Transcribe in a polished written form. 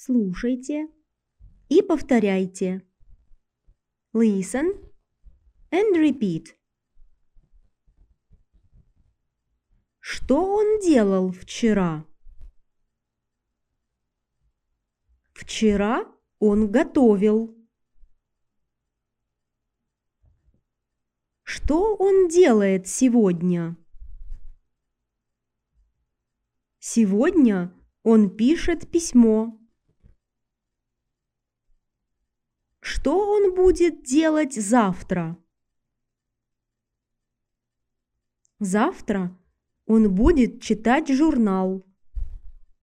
Слушайте и повторяйте. Listen and repeat. Что он делал вчера? Вчера он готовил. Что он делает сегодня? Сегодня он пишет письмо. Что он будет делать завтра? Завтра он будет читать журнал.